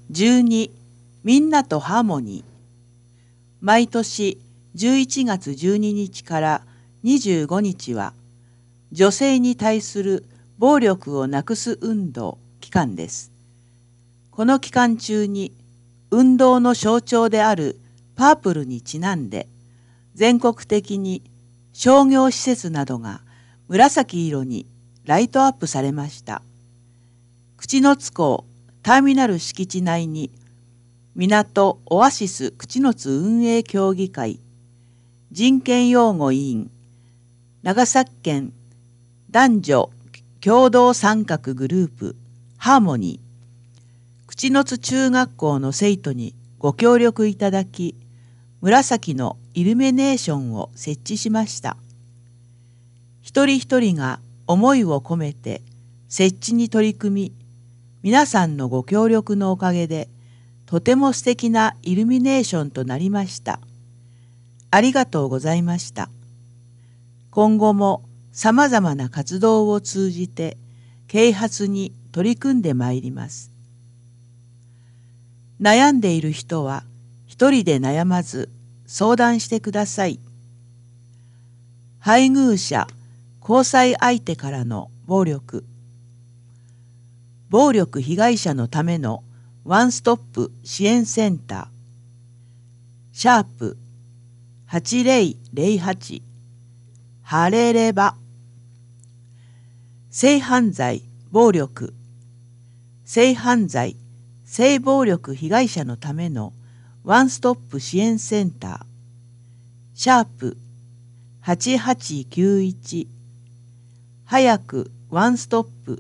12、みんなとハーモニー。毎年11月12日から25日は、女性に対する暴力をなくす運動期間です。この期間中に、運動の象徴であるパープルにちなんで、全国的に商業施設などが紫色にライトアップされました。口之津港ターミナル敷地内に、港オアシス口之津運営協議会、人権擁護委員、長崎県男女共同参画グループハーモニー、口之津中学校の生徒にご協力いただき、紫のイルミネーションを設置しました。一人一人が思いを込めて設置に取り組み、皆さんのご協力のおかげで、とても素敵なイルミネーションとなりました。ありがとうございました。今後もさまざまな活動を通じて、啓発に取り組んでまいります。悩んでいる人は、一人で悩まず相談してください。配偶者、交際相手からの暴力。暴力被害者のためのワンストップ支援センター。シャープ8008ハレレバ。性犯罪、暴力。性犯罪、性暴力被害者のためのワンストップ支援センター。シャープ8891早くワンストップ。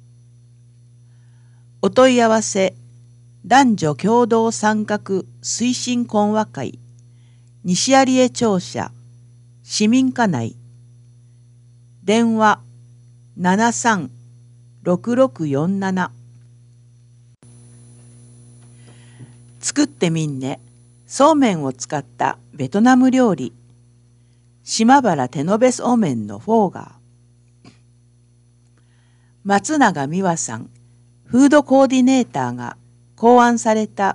お問い合わせ、男女共同参画推進懇話会、西有江庁舎、市民課内。電話736647。作ってみんね、そうめんを使ったベトナム料理。島原手延べそうめんのフォーガー。松永美和さん、フードコーディネーターが考案された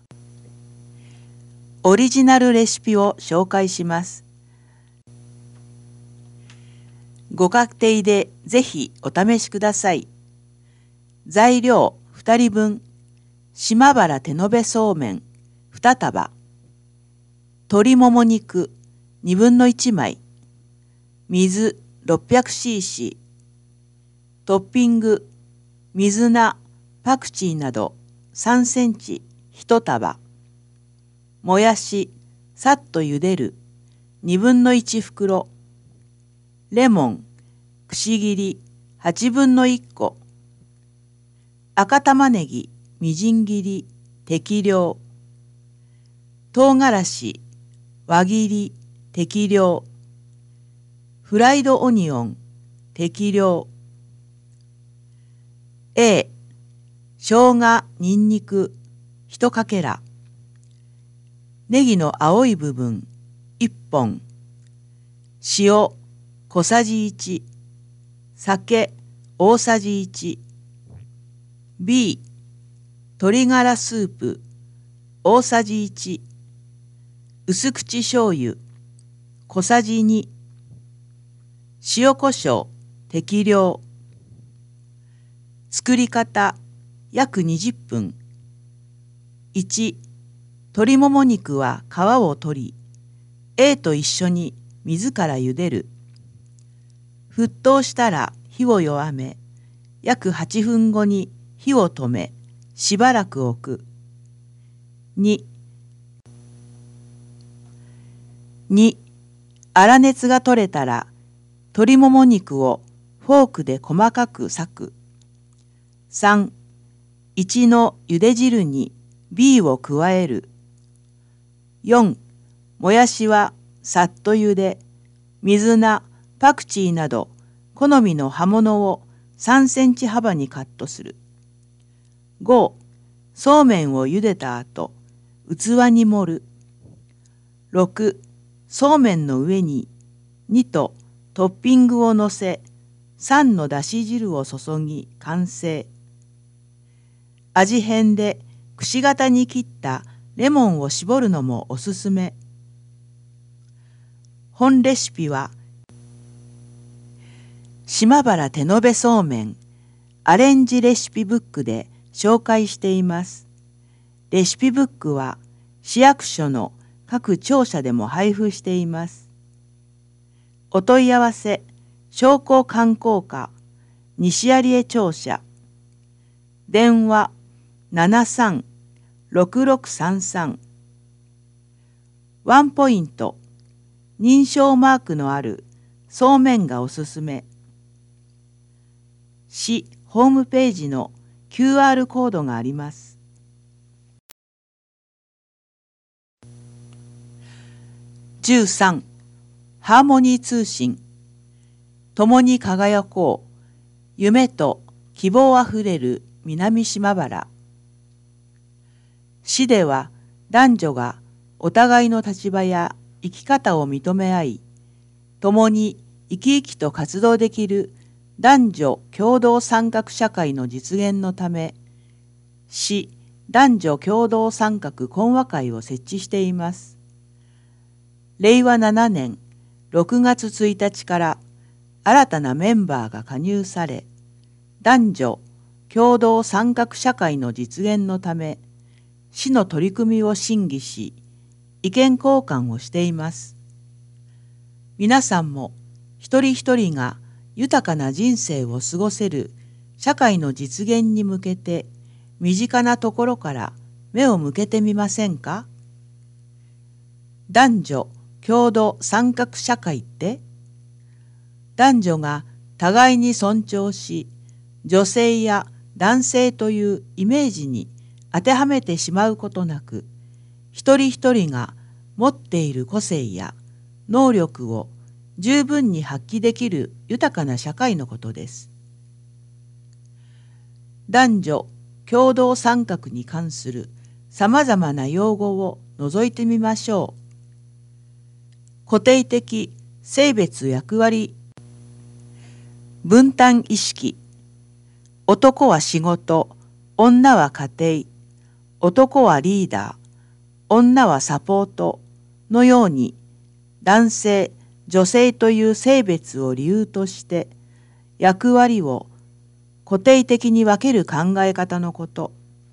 オリジナルレシピを紹介します。ご家庭でぜひお試しください。材料2人分、島原手延べそうめん2束、鶏もも肉1/21枚、水 600cc、トッピング、水菜、パクチーなど3センチ1束、もやし、さっと茹でる1/2袋、レモン、くし切り1/8個、赤玉ねぎ、みじん切り適量、唐辛子、輪切り適量、フライドオニオン適量。A、生姜、にんにく1かけら、ネギの青い部分1本、塩小さじ1、酒大さじ1。B、鶏ガラスープ大さじ1、薄口醤油小さじ2、塩コショウ適量。作り方約20分。1、鶏もも肉は皮を取り、A と一緒に水から茹でる。沸騰したら火を弱め、約8分後に火を止め、しばらく置く。2、粗熱が取れたら、鶏もも肉をフォークで細かく裂く。3、1の茹で汁に B を加える。4、もやしはさっと茹で、水菜、パクチーなど好みの葉物を3センチ幅にカットする。5、そうめんを茹でた後、器に盛る。6、そうめんの上に2とトッピングをのせ、3のだし汁を注ぎ完成。味変でくし形に切ったレモンを絞るのもおすすめ。本レシピは島原手延べそうめんアレンジレシピブックで紹介しています。レシピブックは市役所の各庁舎でも配布しています。お問い合わせ商工観光課西有江庁舎電話73-6633ワンポイント認証マークのあるそうめんがおすすめ。市ホームページの QR コードがあります。13. ハーモニー通信共に輝こう夢と希望あふれる南島原。市では男女がお互いの立場や生き方を認め合い、共に生き生きと活動できる男女共同参画社会の実現のため、市男女共同参画懇話会を設置しています。令和7年6月1日から新たなメンバーが加入され、男女共同参画社会の実現のため、市の取り組みを審議し、意見交換をしています。皆さんも一人一人が豊かな人生を過ごせる社会の実現に向けて、身近なところから目を向けてみませんか？男女共同参画社会って、男女が互いに尊重し、女性や男性というイメージに当てはめてしまうことなく、一人一人が持っている個性や能力を十分に発揮できる豊かな社会のことです。男女共同参画に関するさまざまな用語を覗いてみましょう。固定的性別役割分担意識、男は仕事、女は家庭、男はリーダー、女はサポートのように、男性、女性という性別を理由として役割を固定的に分ける考え方のこと。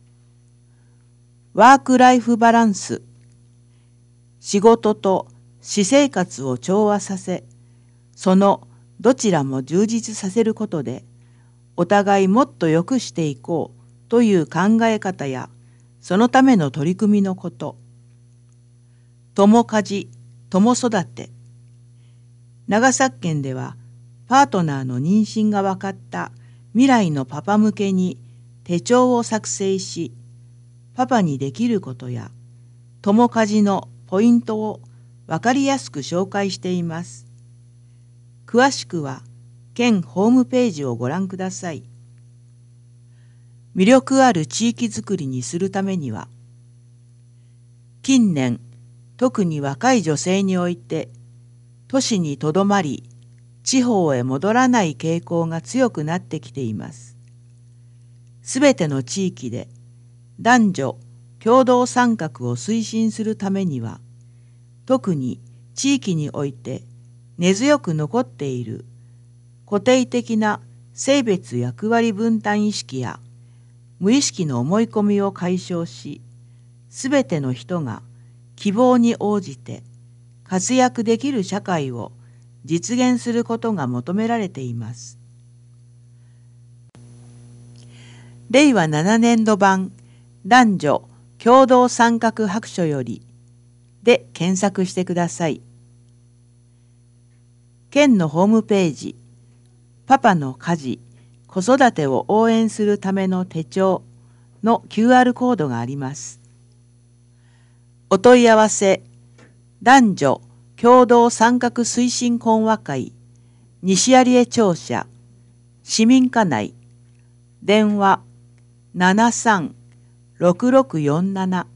ワークライフバランス、仕事と私生活を調和させ、そのどちらも充実させることで、お互いもっと良くしていこうという考え方や、そのための取り組みのこと。共家事、共育て。長崎県では、パートナーの妊娠が分かった未来のパパ向けに手帳を作成し、パパにできることや、共家事のポイントを分かりやすく紹介しています。詳しくは、県ホームページをご覧ください。魅力ある地域づくりにするためには、近年、特に若い女性において、都市にとどまり、地方へ戻らない傾向が強くなってきています。すべての地域で男女共同参画を推進するためには、特に地域において根強く残っている固定的な性別役割分担意識や無意識の思い込みを解消し、すべての人が希望に応じて活躍できる社会を実現することが求められています。令和7年度版男女共同参画白書よりで検索してください。県のホームページ、パパの家事・子育てを応援するための手帳の QR コードがあります。お問い合わせ、男女共同参画推進懇話会、西有江庁舎、市民課内、電話73-6647